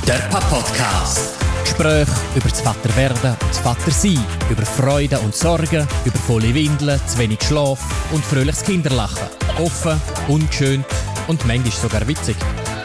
Der Papa-Podcast. Gespräche über das Vaterwerden und das Vatersein, über Freude und Sorgen, über volle Windeln, zu wenig Schlaf und fröhliches Kinderlachen. Offen, ungeschönt und manchmal sogar witzig.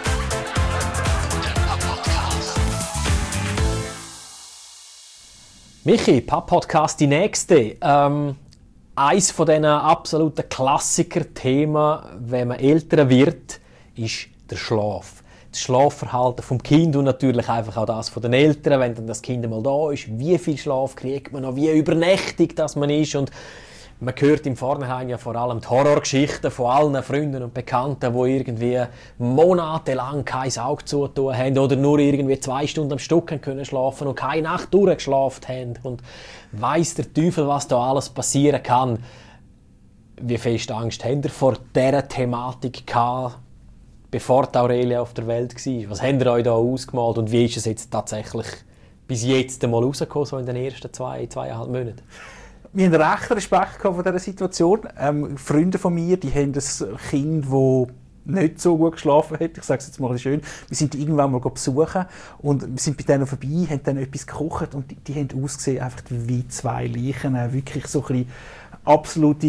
Michi, Papa-Podcast, die nächste. Eines von diesen absoluten Klassiker-Themen, wenn man älter wird, ist der Schlaf. Das Schlafverhalten vom Kind und natürlich einfach auch das von den Eltern, wenn dann das Kind mal da ist. Wie viel Schlaf kriegt man noch, wie übernächtig das man ist. Und man hört im Vornherein ja vor allem die Horrorgeschichten von allen Freunden und Bekannten, die irgendwie monatelang kein Auge zutun haben oder nur irgendwie 2 Stunden am Stück können schlafen und keine Nacht durchgeschlafen haben. Und weiss der Teufel, was da alles passieren kann. Wie fest Angst habt ihr vor dieser Thematik gehabt, bevor die Aurelia auf der Welt war? Was habt ihr euch da ausgemalt und wie ist es jetzt tatsächlich bis jetzt einmal rausgekommen, so in den ersten 2,5 Monaten? Wir haben recht Respekt vor dieser Situation. Freunde von mir, die haben ein Kind, das nicht so gut geschlafen hat. Ich sage es jetzt mal schön. Wir sind die irgendwann mal besuchen und wir sind bei denen vorbei, haben dann etwas gekocht und die haben ausgesehen einfach wie 2 Leichen. Wirklich so ein bisschen absolute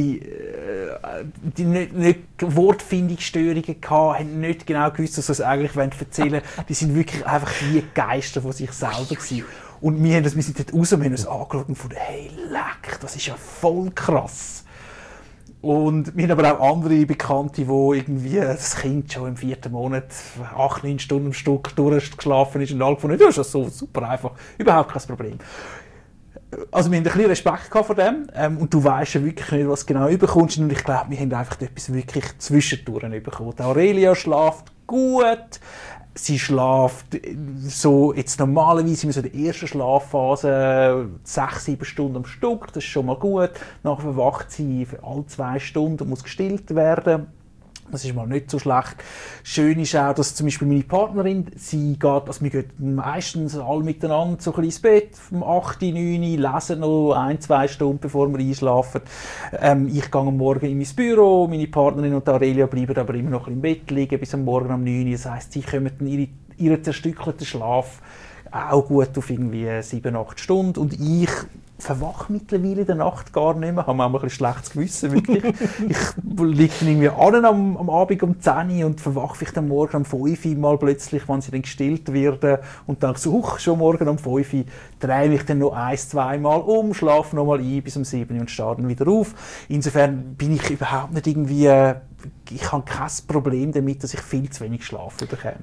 die nicht Wortfindungsstörungen gehabt, haben nicht genau gewusst, was sie eigentlich erzählen wollen. Die sind wirklich einfach wie Geister von sich selber gewesen. Und wir sind dort raus und haben uns angeschaut und gedacht, hey, leck, das ist ja voll krass. Und wir haben aber auch andere Bekannte, wo irgendwie das Kind schon im 4. Monat 8-9 Stunden am Stück durchgeschlafen ist und alle gefunden, das ist so super einfach, überhaupt kein Problem. Also wir haben ein bisschen Respekt vor dem und du weisst ja wirklich nicht, was genau du bekommst und ich glaube, wir haben einfach etwas wirklich zwischendurch bekommen. Aurelia schläft gut, sie schläft so jetzt normalerweise in so der ersten Schlafphase 6-7 Stunden am Stück, das ist schon mal gut. Nachher wacht sie alle 2 Stunden und muss gestillt werden. Das ist mal nicht so schlecht. Schön ist auch, dass zum Beispiel meine Partnerin, sie geht, also wir gehen meistens alle miteinander so ein bisschen ins Bett, um 8, 9, lesen noch 1-2 Stunden, bevor wir einschlafen. Ich gehe am Morgen in mein Büro, meine Partnerin und Aurelia bleiben aber immer noch im Bett liegen bis am Morgen um 9. Das heisst, sie kommen dann ihren zerstückelten Schlaf auch gut auf irgendwie 7-8 Stunden und ich verwache mittlerweile in der Nacht gar nicht mehr. Ich habe auch ein bisschen schlechtes Gewissen, wirklich. Ich liege dann irgendwie am Abend um 10 Uhr und verwache vielleicht am Morgen um 5 Uhr mal plötzlich, wenn sie dann gestillt werden. Und denke so, schon morgen um 5 Uhr, drehe mich dann noch 1-2 Mal um, schlafe noch mal ein bis um 7 Uhr und stehe dann wieder auf. Insofern bin ich überhaupt nicht irgendwie, ich habe kein Problem damit, dass ich viel zu wenig Schlaf bekomme.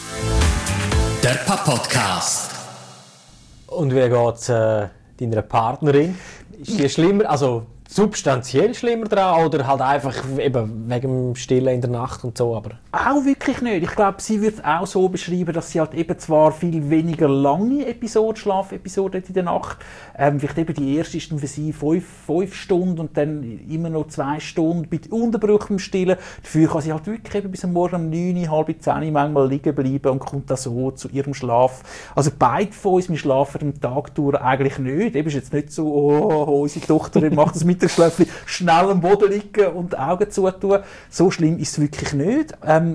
Der Papa-Podcast. Und wie geht es deiner Partnerin? Ist die schlimmer, also substanziell schlimmer dran oder halt einfach eben wegen dem Stillen in der Nacht und so? Aber auch wirklich nicht. Ich glaube, sie würde es auch so beschreiben, dass sie halt eben zwar viel weniger lange Schlafepisoden in der Nacht, vielleicht eben die erste ist dann für sie 5 Stunden und dann immer noch 2 Stunden mit Unterbruch im Stillen. Dafür kann sie halt wirklich eben bis am Morgen um 9, halb 10 manchmal liegen bleiben und kommt dann so zu ihrem Schlaf. Also beide von uns, wir schlafen am Tag durch eigentlich nicht. Eben ist jetzt nicht so, unsere Tochter macht das Mittagsschläfchen, schnell am Boden liegen und die Augen zutun. So schlimm ist es wirklich nicht.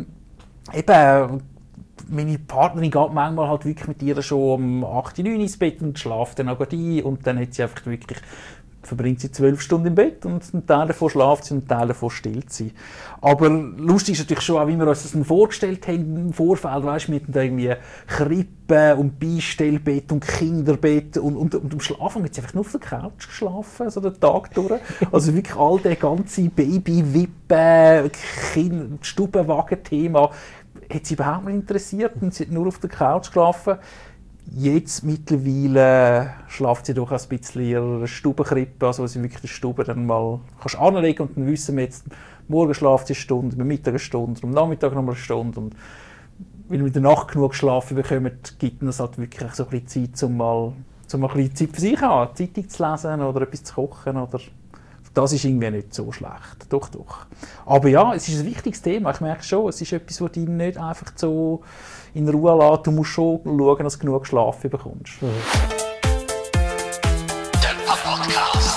Meine Partnerin geht manchmal halt wirklich mit ihr schon um 8, 9 ins Bett und schläft dann auch ein und dann hat sie einfach wirklich, verbringt sie 12 Stunden im Bett und einen Teil davon schläft sie und einen Teil davon stillt sie. Aber lustig ist natürlich schon auch, wie wir uns das dann vorgestellt haben im Vorfeld, weißt, wir hatten da irgendwie Krippe und Beistellbett und Kinderbett und am Schlafen hat sie einfach nur auf der Couch geschlafen, so den Tag durch. Also wirklich all das ganze Baby-Wippen, Stubenwagen-Thema hat sie überhaupt nicht interessiert und sie hat nur auf der Couch geschlafen. Jetzt mittlerweile schlaft sie doch ein bisschen in ihrer Stubenkrippe, also wo sie wirklich die Stube dann mal anlegen kannst und dann wissen wir jetzt, morgen schlaft sie eine Stunde, am Mittag eine Stunde, am Nachmittag noch mal eine Stunde und wenn wir in der Nacht genug geschlafen bekommen, gibt es halt wirklich so ein bisschen Zeit, um ein bisschen Zeit für sich zu haben, Zeitung zu lesen oder etwas zu kochen oder das ist irgendwie nicht so schlecht. Doch. Aber ja, es ist ein wichtiges Thema. Ich merke schon, es ist etwas, das dich nicht einfach so in Ruhe lässt. Du musst schon schauen, dass du genug Schlaf bekommst. Der Papa-Podcast.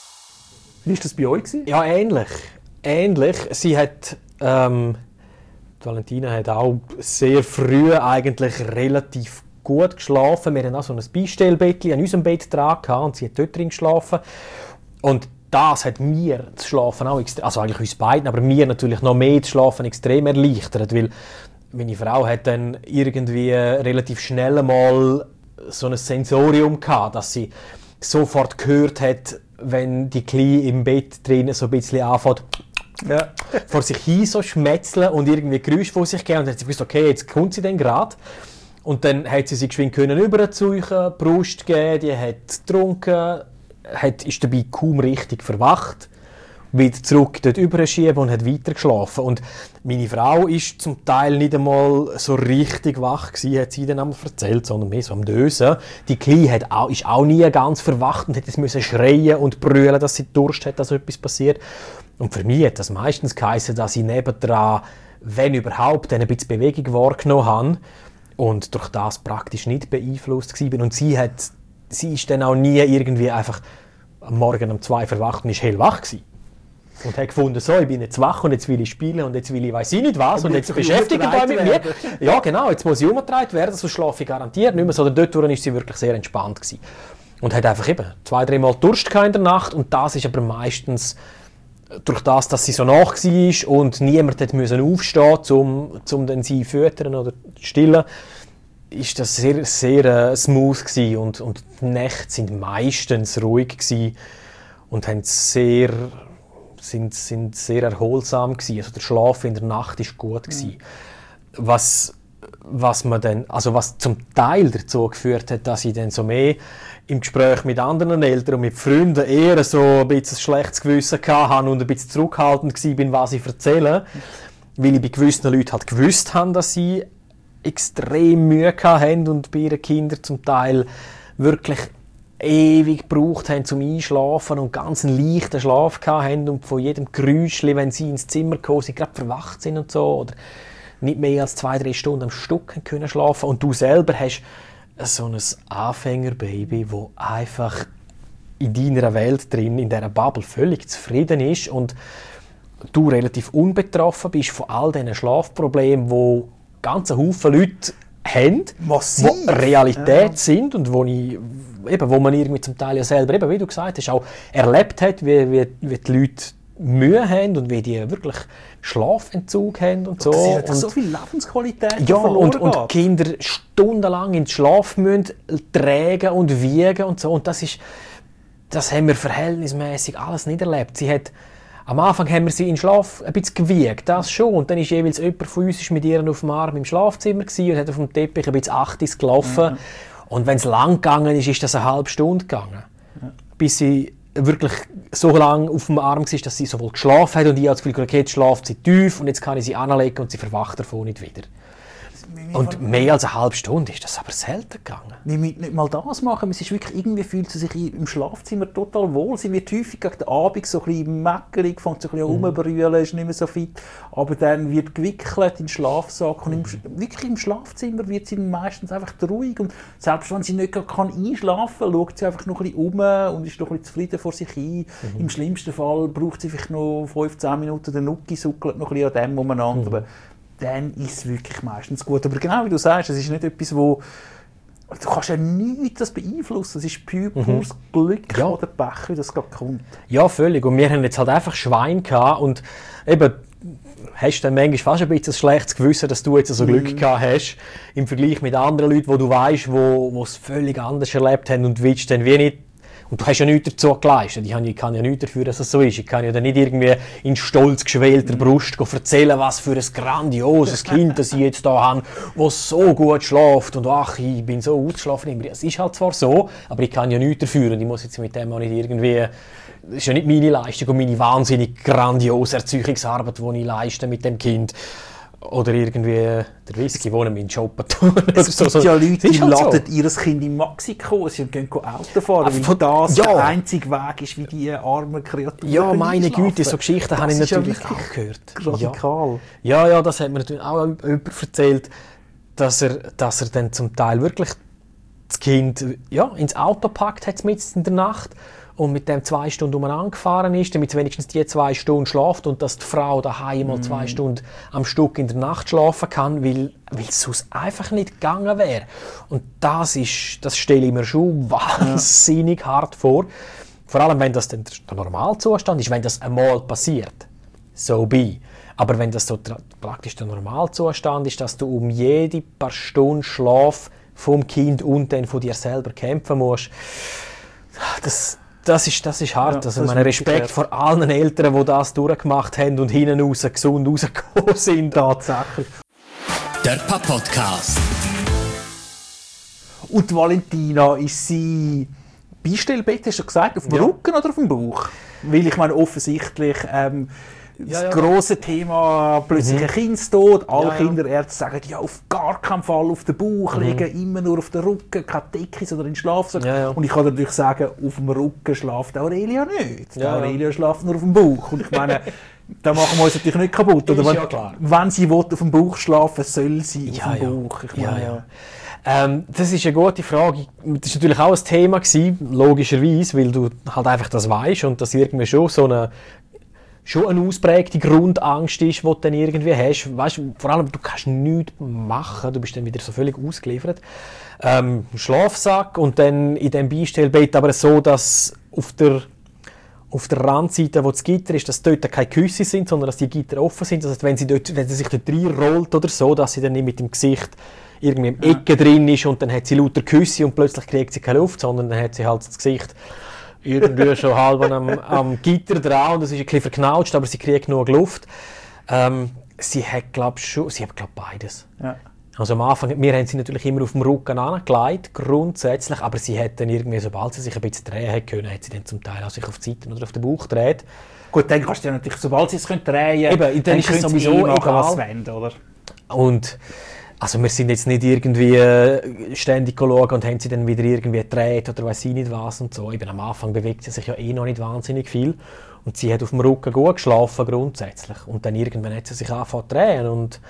Wie war das bei euch? Ja, ähnlich. Sie hat Die Valentina hat auch sehr früh eigentlich relativ gut geschlafen. Wir hatten auch so ein Beistellbettchen an unserem Bett dran und sie hat dort drin geschlafen. Und das hat mir das Schlafen auch extrem, also eigentlich uns beiden, aber mir natürlich noch mehr das Schlafen extrem erleichtert, weil meine Frau hat dann irgendwie relativ schnell mal so ein Sensorium gehabt, dass sie sofort gehört hat, wenn die Kleine im Bett drin so ein bisschen anfängt, vor sich hin so schmetzeln und irgendwie Geräusche vor sich geben. Und dann hat sie gewusst, okay, jetzt kommt sie dann gerade. Und dann hat sie sich geschwind überziehen, Brust geben, die hat getrunken, ist dabei kaum richtig verwacht, wieder zurück dort überschieben und hat weiter geschlafen. Und meine Frau ist zum Teil nicht einmal so richtig wach gewesen, hat sie dann einmal erzählt, sondern mehr so am Dösen. Die Kleine ist auch nie ganz verwacht und hat jetzt müssen schreien und brüllen, dass sie Durst hat, dass etwas passiert. Und für mich hat das meistens geheißen, dass ich nebendran, wenn überhaupt, ein bisschen Bewegung wahrgenommen habe und durch das praktisch nicht beeinflusst war. Und sie ist dann auch nie irgendwie einfach am Morgen um 2 verwacht und ist hellwach gewesen. Und hat gefunden, so, ich bin jetzt wach und jetzt will ich spielen und jetzt will ich weiss ich nicht was und jetzt beschäftigt euch mit mir. Ja genau, jetzt muss ich umgetragen werden, sonst schlafe ich garantiert nicht mehr. So, dort war sie wirklich sehr entspannt gewesen. Und hat einfach eben 2-3 Mal Durst in der Nacht und das ist aber meistens durch das, dass sie so nach war und niemand musste aufstehen, um dann sie zu füttern oder zu stillen, ist das sehr, sehr smooth gewesen und die Nächte sind meistens ruhig gewesen und haben sind sehr erholsam gewesen. Also der Schlaf in der Nacht ist gut gewesen. Was zum Teil dazu geführt hat, dass ich dann so mehr im Gespräch mit anderen Eltern und mit Freunden eher so ein bisschen ein schlechtes Gewissen hatte und ein bisschen zurückhaltend war, was ich erzähle, weil ich bei gewissen Leuten halt gewusst habe, dass sie extrem Mühe hatten und bei ihren Kindern zum Teil wirklich ewig gebraucht haben zum Einschlafen und ganz einen leichten Schlaf hatten und von jedem Geräuschchen, wenn sie ins Zimmer gekommen sind, gerade verwacht sind und so, oder nicht mehr als 2-3 Stunden am Stück können schlafen. Und du selber hast so ein Anfängerbaby, das einfach in deiner Welt drin, in dieser Bubble völlig zufrieden ist und du relativ unbetroffen bist von all diesen Schlafproblemen, die ganz Haufen Leute haben, die Realität sind und wo man irgendwie zum Teil ja selber, eben, wie du gesagt hast, auch erlebt hat, wie die Leute Mühe haben und wie die wirklich Schlafentzug haben und so. Das ist so viel Lebensqualität, ja, und die Kinder stundenlang in den Schlaf müssen tragen und wiegen und so. Und das haben wir verhältnismäßig alles nicht erlebt. Am Anfang haben wir sie in den Schlaf ein bisschen gewiegt, das schon. Und dann ist jeweils jemand von uns mit ihr auf dem Arm im Schlafzimmer gewesen und hat auf dem Teppich ein bisschen 8 gelaufen. Mhm. Und wenn es lang gegangen ist das eine halbe Stunde gegangen. Ja. Bis sie wirklich so lange auf dem Arm war, dass sie sowohl geschlafen hat und ich habe das Gefühl, okay, jetzt schlaft sie tief und jetzt kann ich sie anlegen und sie verwacht davon nicht wieder. Und mehr als eine halbe Stunde ist das aber selten gegangen. Wir müssen nicht mal das machen. Es ist wirklich, irgendwie fühlt sie sich im Schlafzimmer total wohl. Sie wird häufig gegen den Abend so ein bisschen meckerig, fängt so ein bisschen rumbrüllen, ist nicht mehr so fit. Aber dann wird gewickelt in den Schlafsack. Und wirklich im Schlafzimmer wird sie meistens einfach ruhig. Und selbst wenn sie nicht einschlafen kann, schaut sie einfach noch ein bisschen und ist noch ein bisschen zufrieden vor sich hin. Im schlimmsten Fall braucht sie vielleicht noch 15 Minuten den Nucki, suckelt noch ein bisschen an dem umeinander. Dann ist es wirklich meistens gut. Aber genau wie du sagst, es ist nicht etwas, wo du kannst ja nichts beeinflussen. Es ist pures Glück oder Pech, wie das gerade kommt. Ja, völlig. Und wir haben jetzt halt einfach Schwein gehabt und eben hast dann manchmal fast ein bisschen ein schlechtes Gewissen, dass du jetzt so Glück gehabt hast im Vergleich mit anderen Leuten, wo du weißt, wo es völlig anders erlebt haben und willst dann wie nicht. Und du hast ja nichts dazu geleistet. Ich kann ja nichts dafür, dass es so ist. Ich kann ja dann nicht irgendwie in stolz geschwellter Brust erzählen, was für ein grandioses Kind das ich jetzt hier habe, das so gut schläft und ach, ich bin so ausgeschlafen. Es ist halt zwar so, aber ich kann ja nichts dafür und ich muss jetzt mit dem auch nicht irgendwie... Das ist ja nicht meine Leistung und meine wahnsinnig grandiose Erziehungsarbeit, die ich leiste mit dem Kind. Oder irgendwie der Whisky, den ich shoppen tue. Es gibt ja Leute, die laden ihr Kind in Mexiko, sie gehen Auto fahren, weil das der einzige Weg ist, wie die armen Kreaturen Ja, meine Güte, so Geschichten habe ich natürlich auch gehört. Radikal. Ja, das hat mir natürlich auch jemand erzählt, dass er dann zum Teil wirklich das Kind ins Auto packt hat mitten in der Nacht und mit dem 2 Stunden umeinander gefahren ist, damit wenigstens die 2 Stunden schläft und dass die Frau daheim mal 2 Stunden am Stück in der Nacht schlafen kann, weil es sonst einfach nicht gegangen wäre. Und das stelle ich mir schon wahnsinnig hart vor. Vor allem, wenn das dann der Normalzustand ist, wenn das einmal passiert. So be. Aber wenn das so praktisch der Normalzustand ist, dass du um jede paar Stunden Schlaf vom Kind und dann von dir selber kämpfen musst, das ist hart. Ja, also mein Respekt vor allen Eltern, die das durchgemacht haben und hinten raus gesund rausgekommen sind. Tatsächlich. Der Podcast. Und Valentina, ist sie Beistellbett, hast du gesagt, auf dem Rücken oder auf dem Bauch? Weil ich meine, offensichtlich das grosse Thema plötzlich ein Kindstod. Alle Kinderärzte sagen, ja, auf gar keinen Fall auf den Bauch legen, immer nur auf den Rücken, keine Decke oder in den Schlafsack. Und ich kann natürlich sagen, auf dem Rücken schläft Aurelia nicht. Aurelia schläft nur auf dem Bauch. Und ich meine, da machen wir uns natürlich nicht kaputt. Oder wenn sie will, auf dem Bauch schlafen, soll sie auf dem Bauch. Ich meine, das ist eine gute Frage. Das war natürlich auch ein Thema gewesen, logischerweise, weil du halt einfach das weißt und das irgendwie schon eine ausprägte Grundangst ist, die du dann irgendwie hast. Weißt, vor allem, du kannst nichts machen, du bist dann wieder so völlig ausgeliefert. Schlafsack und dann in dem Beistellbett aber so, dass auf der Randseite, wo das Gitter ist, dass dort keine Küsse sind, sondern dass die Gitter offen sind. Das heißt, wenn sie sich dort reinrollt oder so, dass sie dann nicht mit dem Gesicht irgendwie im Ecke drin ist und dann hat sie lauter Küsse und plötzlich kriegt sie keine Luft, sondern dann hat sie halt das Gesicht irgendwie schon halb am Gitter dran und es ist ein bisschen verknautscht, aber sie kriegt genug Luft. Sie hat, glaube ich, beides. Ja. Also am Anfang, wir haben sie natürlich immer auf dem Rücken angelegt, grundsätzlich, aber sie hat dann irgendwie, sobald sie sich ein bisschen drehen hat können, hat sie dann zum Teil auch sich auf die Seite oder auf den Bauch gedreht. Gut, dann kannst du ja natürlich, sobald sie es drehen können, dann ist es sowieso machen, was sie wollen, oder? Und also wir sind jetzt nicht irgendwie ständig schauen und haben sie dann wieder irgendwie gedreht oder weiss ich nicht was und so. Eben am Anfang bewegt sie sich ja noch nicht wahnsinnig viel und sie hat auf dem Rücken gut geschlafen grundsätzlich und dann irgendwann hat sie sich angefangen zu drehen und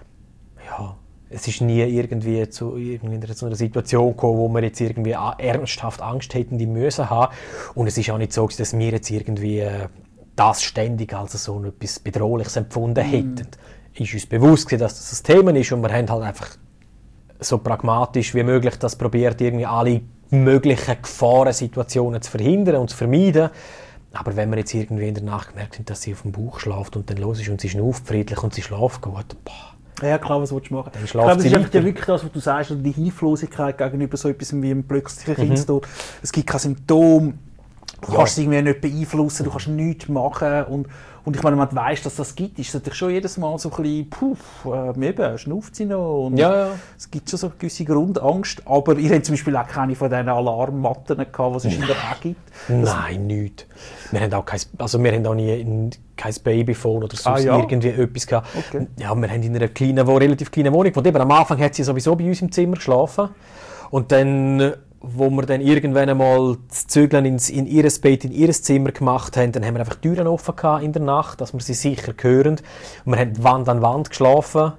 ja, es ist nie irgendwie zu einer Situation gekommen, wo wir jetzt irgendwie ernsthaft Angst hätten, die müssen haben. Und es ist auch nicht so, dass wir jetzt irgendwie das ständig als so etwas Bedrohliches empfunden hätten. Ist uns bewusst gewesen, dass das ein Thema ist und wir haben halt einfach so pragmatisch wie möglich das probiert, irgendwie alle möglichen Gefahrensituationen zu verhindern und zu vermeiden. Aber wenn wir jetzt irgendwie in der Nacht gemerkt haben, dass sie auf dem Bauch schläft und dann los ist und sie schnauft friedlich und sie schläft gut, ja klar, was willst du machen? Ich glaube, das ist ja wirklich das, was du sagst, die Hilflosigkeit gegenüber so etwas wie einem plötzlichen Kindstod. Es gibt kein Symptom, du kannst es irgendwie nicht beeinflussen, du kannst nichts machen und ich meine, wenn du weißt, dass das gibt, ist es natürlich schon jedes Mal so ein bisschen, eben, schnauft sie noch und es gibt schon so eine gewisse Grundangst, aber ihr habt zum Beispiel auch keine von diesen Alarmmatten gehabt, die es in der auch gibt? Nein, nichts. Wir haben auch nie kein Babyphone oder sonst irgendwie etwas gehabt. Okay. Ja, wir haben in einer relativ kleinen Wohnung, und eben am Anfang hat sie sowieso bei uns im Zimmer geschlafen und dann, wo wir dann irgendwann einmal das Zügeln in ihr Bett, in ihr Zimmer gemacht haben, dann haben wir einfach die Türen offen gehabt in der Nacht, dass wir sie sicher hören. Und wir haben Wand an Wand geschlafen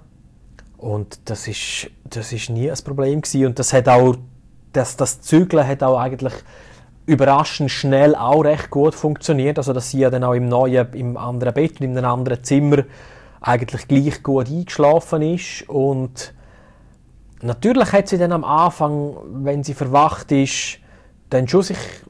und das ist nie ein Problem gewesen. Und das hat auch, das Zügeln hat auch eigentlich überraschend schnell auch recht gut funktioniert, also dass sie ja dann auch im anderen Bett und in einem anderen Zimmer eigentlich gleich gut eingeschlafen ist. Und natürlich hat sie dann am Anfang, wenn sie verwacht ist, dann schon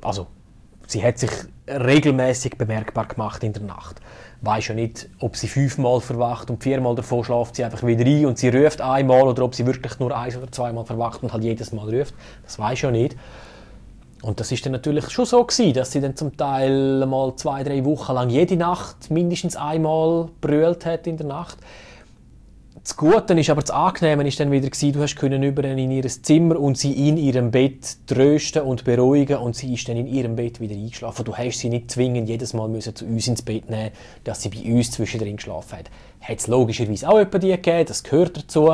sie hat sich regelmäßig bemerkbar gemacht in der Nacht. Weiss ja nicht, ob sie 5-mal verwacht und 4-mal davon schläft sie einfach wieder ein und sie ruft einmal oder ob sie wirklich nur 1- oder 2-mal verwacht und halt jedes Mal ruft. Das weiss ja nicht. Und das ist dann natürlich schon so gewesen, dass sie dann zum Teil mal 2-3 Wochen lang jede Nacht mindestens einmal brüllt hat in der Nacht. Das Gute ist aber, das Angenehme ist dann wieder gewesen, du hast können über in ihr Zimmer und sie in ihrem Bett trösten und beruhigen und sie ist dann in ihrem Bett wieder eingeschlafen. Du hast sie nicht zwingend jedes Mal müssen zu uns ins Bett nehmen, dass sie bei uns zwischendrin geschlafen hat. Hat es logischerweise auch jemanden gegeben, das gehört dazu.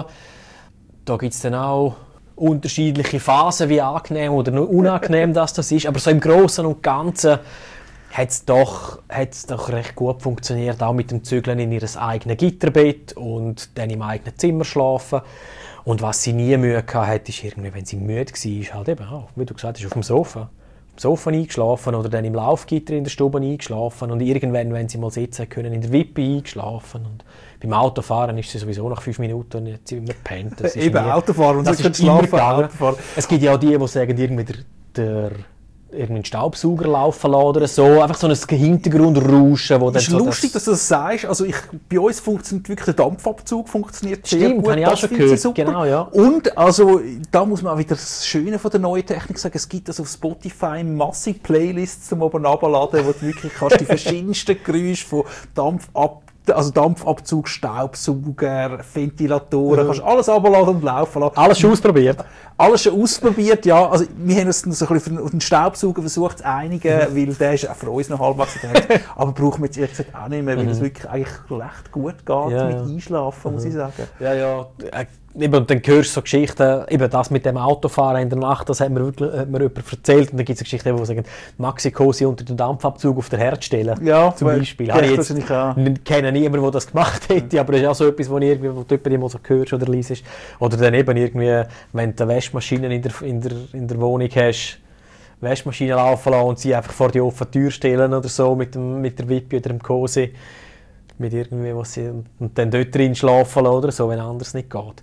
Da gibt es dann auch unterschiedliche Phasen, wie angenehm oder unangenehm das ist, aber so im Großen und Ganzen hat es doch recht gut funktioniert, auch mit dem Zügeln in ihr eigenes Gitterbett und dann im eigenen Zimmer schlafen. Und was sie nie Mühe hatte, ist irgendwie, wenn sie müde war, halt eben auch, wie du gesagt hast, auf dem Sofa. Sofa eingeschlafen oder dann im Laufgitter in der Stube eingeschlafen und irgendwann, wenn sie mal sitzen können, in der Wippe eingeschlafen. Und beim Autofahren ist sie sowieso nach 5 Minuten und jetzt immer gepennt. Eben, Autofahren und das so ist immer schlafen. Autofahren. Es gibt ja auch die sagen, irgendwie irgendeinen Staubsauger laufen lassen oder so. Einfach so ein Hintergrundrauschen. Wo Es ist dann so lustig, dass du das sagst. Also bei uns funktioniert wirklich der Dampfabzug funktioniert sehr Stimmt, gut. habe ich auch Das schon finde ich gehört. super. Genau, ja. Und also, da muss man auch wieder das Schöne von der neuen Technik sagen. Es gibt also auf Spotify massig Playlists zum oben runterladen, wo du wirklich kannst die verschiedensten Geräusche von Dampfabzug, Staubsauger, Ventilatoren, kannst alles runterladen und laufen lassen. Alles schon ausprobiert? Alles schon ausprobiert, ja. Also, wir haben uns dann so ein bisschen auf den Staubsauger versucht zu einigen, weil der ist auch für uns noch halbwegs gedacht. Aber brauchen wir jetzt ehrlich gesagt auch nicht mehr, weil es wirklich eigentlich recht gut geht mit Einschlafen, muss ich sagen. Ja. Und dann hörst du so Geschichten, eben das mit dem Autofahren in der Nacht, das hat mir jemand erzählt. Und dann gibt es Geschichten, die sagen, Maxi Cosi unter den Dampfabzug auf den Herd stellen. Ja, zum Beispiel. Ich kenne niemanden, der das gemacht hätte, aber das ist auch so etwas, wo du jemanden so hörst oder liest. Oder dann eben irgendwie, wenn du Waschmaschinen in der Wohnung hast, Waschmaschine laufen lassen und sie einfach vor die offene Tür stellen oder so mit der Wippe oder dem Cosi. Mit irgendwie, was sie, und dann dort drin schlafen lassen oder so, wenn anders nicht geht.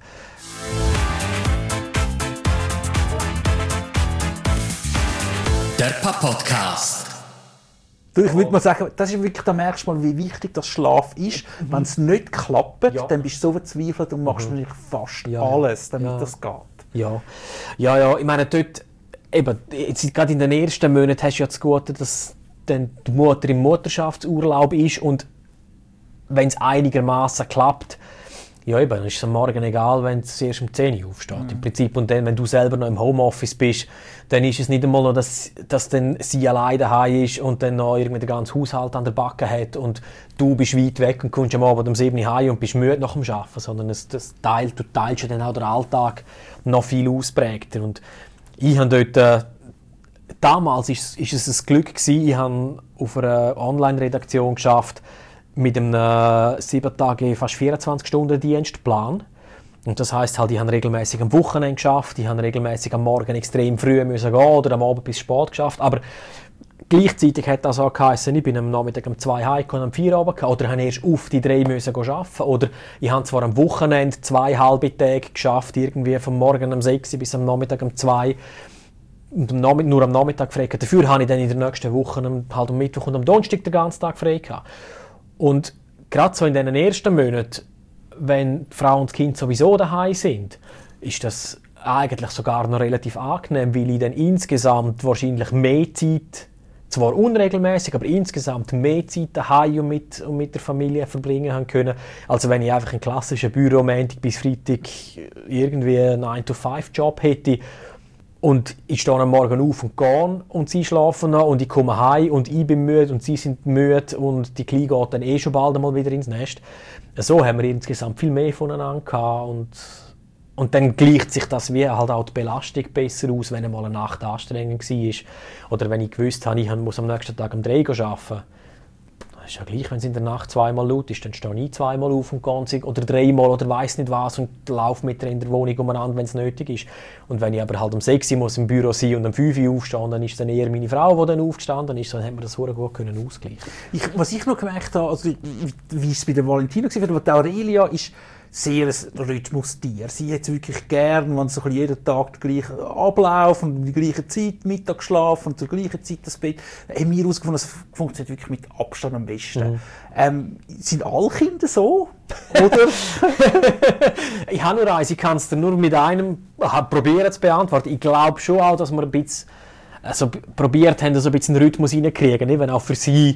Der Podcast. Du, ich würde mal sagen, das ist wirklich, da merkst du mal, wie wichtig das Schlaf ist. Wenn es nicht klappt, dann bist du so verzweifelt und machst natürlich fast alles, damit das geht. Ja, ich meine, dort, eben, jetzt, gerade in den ersten Monaten hast du ja das Gute, dass dann die Mutter im Mutterschaftsurlaub ist und wenn es einigermaßen klappt, ja eben, dann ist es am Morgen egal, wenn es erst um 10 Uhr aufsteht, im Prinzip. Und dann, wenn du selber noch im Homeoffice bist, dann ist es nicht einmal noch, dass dann sie alleine daheim ist und dann noch irgendwie den ganzen Haushalt an der Backe hat und du bist weit weg und kommst am Abend um 7 Uhr heim und bist müde nach dem Arbeiten, sondern du teilst ja dann auch den Alltag noch viel ausprägter. Und ich habe dort, damals ist es ein Glück gewesen, ich habe auf einer Online-Redaktion geschafft, mit einem 7 Tage, fast 24-Stunden-Dienstplan. Und das heisst halt, ich habe regelmäßig am Wochenende geschafft, ich habe regelmäßig am Morgen extrem früh müssen gehen oder am Abend bis spät geschafft. Aber gleichzeitig hat das auch geheißen, ich bin am Nachmittag um 2 heimgekommen und am 4 runter oder habe erst auf die 3 müssen arbeiten. Oder ich habe zwar am Wochenende 2 halbe Tage geschafft, irgendwie vom Morgen um 6 bis am Nachmittag um 2 und nur am Nachmittag frei gehabt. Dafür habe ich dann in der nächsten Woche halt am Mittwoch und am Donnerstag den ganzen Tag frei gehabt. Und gerade so in diesen ersten Monaten, wenn die Frau und das Kind sowieso daheim sind, ist das eigentlich sogar noch relativ angenehm, weil ich dann insgesamt wahrscheinlich mehr Zeit, zwar unregelmäßig, aber insgesamt mehr Zeit daheim und mit der Familie verbringen können, als wenn ich einfach einen klassischen Büro Montag bis Freitag irgendwie einen 9-to-5-Job hätte. Und ich stehe am Morgen auf und gehe und sie schlafen noch und ich komme heim und ich bin müde und sie sind müde und die Kleine geht dann schon bald einmal wieder ins Nest. So haben wir insgesamt viel mehr voneinander gehabt und dann gleicht sich das wie halt auch die Belastung besser aus, wenn einmal eine Nacht anstrengend war. Oder wenn ich gewusst habe, ich muss am nächsten Tag um 3 Uhr arbeiten. Das ist ja gleich, wenn es in der Nacht 2-mal laut ist, dann stehe ich 2-mal auf und gehe oder 3-mal oder weiss nicht was und laufe mit ihr in der Wohnung umeinander, wenn es nötig ist. Und wenn ich aber halt um 6 Uhr muss im Büro sein und um 5 Uhr aufstehen, dann ist es dann eher meine Frau, die dann aufgestanden ist, dann hat man das sehr gut ausgleichen. Was ich noch gemerkt habe, also wie es bei der Valentina war, aber die Aurelia ist sehr ein Rhythmustier. Sie hat es wirklich gern, wenn so jeden Tag der gleiche Ablauf und die gleiche Zeit, Mittagsschlaf und zur gleichen Zeit das Bett. Haben wir herausgefunden, das funktioniert wirklich mit Abstand am besten. Sind alle Kinder so? Oder? Ich habe nur eins, ich kann es dir nur mit einem probieren zu beantworten. Ich glaube schon auch, dass wir ein bisschen probiert haben, so ein bisschen einen Rhythmus reinzukriegen, eben auch für sie,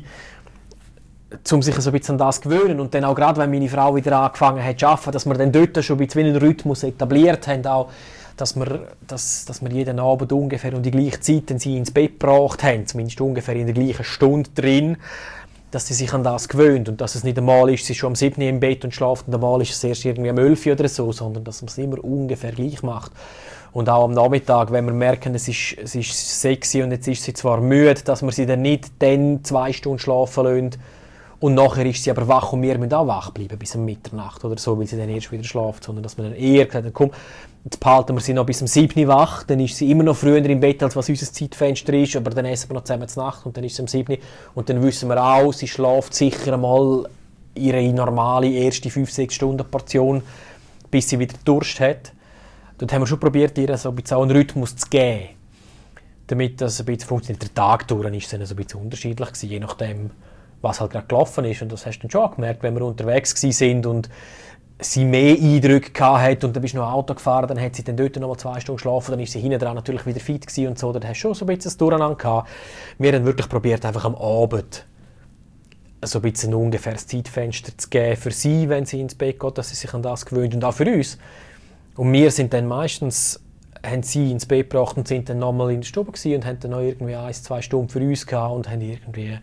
um sich so ein bisschen an das zu gewöhnen. Und dann auch gerade, wenn meine Frau wieder angefangen hat zu arbeiten, dass wir dann dort schon ein bisschen einen Rhythmus etabliert haben, auch, dass wir jeden Abend ungefähr um die gleiche Zeit dann sie ins Bett gebracht haben, zumindest ungefähr in der gleichen Stunde drin, dass sie sich an das gewöhnt und dass es nicht einmal ist, sie ist schon am 7 Uhr im Bett und schläft und einmal ist es erst irgendwie am 11 Uhr oder so, sondern dass man es immer ungefähr gleich macht. Und auch am Nachmittag, wenn wir merken, es ist 6 Uhr und jetzt ist sie zwar müde, dass wir sie dann nicht dann 2 Stunden schlafen lassen Und nachher ist sie aber wach und wir müssen auch wach bleiben bis um Mitternacht oder so, weil sie dann erst wieder schläft. Sondern dass man dann eher gesagt hat, komm, jetzt behalten wir sie noch bis um 7 Uhr wach, dann ist sie immer noch früher im Bett, als was unser Zeitfenster ist, aber dann essen wir noch zusammen zur Nacht und dann ist sie um 7 Uhr. Und dann wissen wir auch, sie schläft sicher einmal ihre normale erste 5-6 Stunden Portion, bis sie wieder Durst hat. Dort haben wir schon probiert, ihr so ein bisschen einen Rhythmus zu geben, damit das ein bisschen funktioniert. Der Tag durch ist es dann so ein bisschen unterschiedlich gewesen, je nachdem, was halt gerade gelaufen ist. Und das hast du dann schon gemerkt, wenn wir unterwegs sind und sie mehr Eindrücke hatte und dann bist du noch Auto gefahren, dann hat sie dann dort noch mal 2 Stunden geschlafen, dann ist sie hinten dran natürlich wieder fit gewesen und so. Dann hast du schon so ein bisschen das Durcheinander gehabt. Wir haben wirklich probiert, einfach am Abend so ein bisschen ein ungefähres Zeitfenster zu geben für sie, wenn sie ins Bett geht, dass sie sich an das gewöhnt und auch für uns. Und wir sind dann meistens, haben sie ins Bett gebracht und sind dann nochmal in der Stube gewesen und haben dann noch irgendwie 1-2 Stunden für uns gehabt und haben irgendwie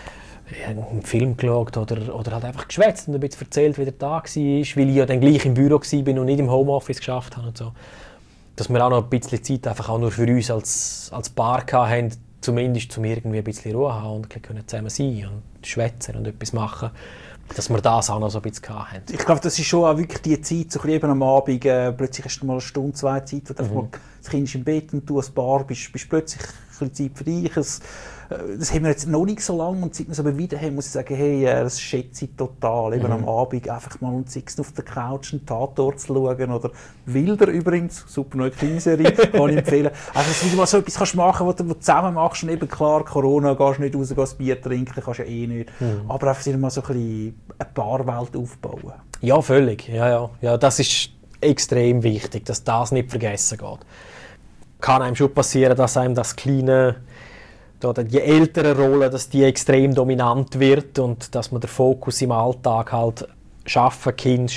einen Film geschaut oder halt einfach geschwätzt und ein bisschen erzählt, wie der Tag war, weil ich ja dann gleich im Büro war und nicht im Homeoffice geschafft habe und so. Dass wir auch noch ein bisschen Zeit einfach auch nur für uns als Paar hatten, zumindest um irgendwie ein bisschen Ruhe haben und zusammen sein und schwätzen und etwas machen. Dass wir das auch noch so ein bisschen hatten. Ich glaube, das ist schon auch wirklich die Zeit, so eben am Abend, plötzlich hast du mal 1 Stunde, 2 Zeit, wo mal das Kind ist im Bett und du als Paar bist plötzlich ein bisschen Zeit für dich. Das haben wir jetzt noch nicht so lange und seit wir es aber wieder haben, muss ich sagen, hey, das schätze ich total. Eben am Abend einfach mal auf der Couch einen Tatort zu schauen oder Wilder übrigens, super neue Krimiserie, kann ich empfehlen. Also, dass du wieder mal so etwas kannst machen, was du zusammen machst und eben klar, Corona, gehst nicht raus, gehst Bier trinken, kannst ja eh nicht. Aber einfach wieder mal so ein bisschen eine Paarwelt aufbauen. Ja, völlig. Ja, das ist extrem wichtig, dass das nicht vergessen geht. Kann einem schon passieren, dass einem das kleine, die ältere Rolle, dass die extrem dominant wird und dass man den Fokus im Alltag halt Kind,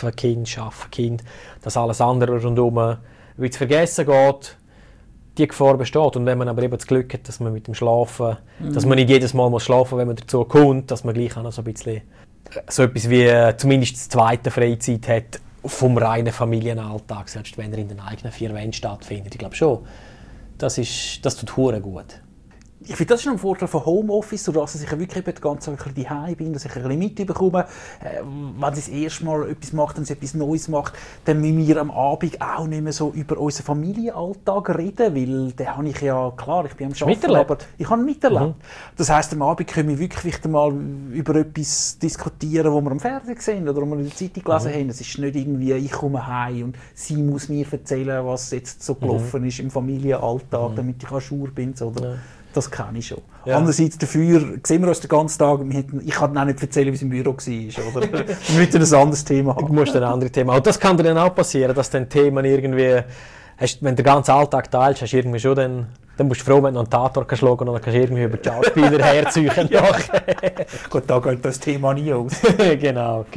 dass alles andere rundherum wie zu vergessen geht, die Gefahr besteht. Und wenn man aber eben das Glück hat, dass man mit dem Schlafen, dass man nicht jedes Mal muss schlafen, wenn man dazu kommt, dass man gleich auch noch so ein bisschen so etwas wie zumindest die zweite Freizeit hat vom reinen Familienalltag, selbst wenn er in den eigenen 4 Wänden stattfindet. Ich glaube schon, das tut hure gut. Ich finde, das ist ein Vorteil von Homeoffice, dass ich wirklich die ganze Zeit daheim bin, dass ich ein bisschen mitbekomme. Wenn sie das erste Mal etwas macht und sie etwas Neues macht, dann müssen wir am Abend auch nicht mehr so über unseren Familienalltag reden, weil den habe ich ja, klar, ich bin am Arbeiten, aber ich habe ihn miterlebt. Das heisst, am Abend können wir wirklich mal über etwas diskutieren, wo wir am Fernsehen sehen oder wo wir in der Zeitung gelesen haben. Es ist nicht irgendwie, ich komme heim und sie muss mir erzählen, was jetzt so gelaufen ist im Familienalltag, damit ich Jour bin. Oder? Ja. Das kenne ich schon. Ja. Andererseits dafür sehen wir uns den ganzen Tag. Ich kann auch nicht erzählen, wie es im Büro war. Oder? Wir müssen ein anderes Thema haben. Du musst ein anderes Thema haben. Und das kann dir dann auch passieren, dass dann Themen irgendwie, wenn du den ganzen Alltag teilst, hast du irgendwie schon dann musst du froh, wenn du noch einen Tatort kannst schauen und dann kannst du irgendwie über die Schauspieler herziehen. Ja. Gut, da geht das Thema nie aus. Genau.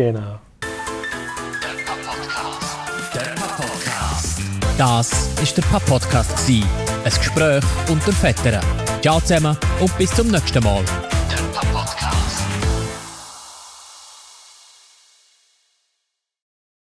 Das war der Papa-Podcast. Ein Gespräch unter Vätern. Ciao zusammen und bis zum nächsten Mal.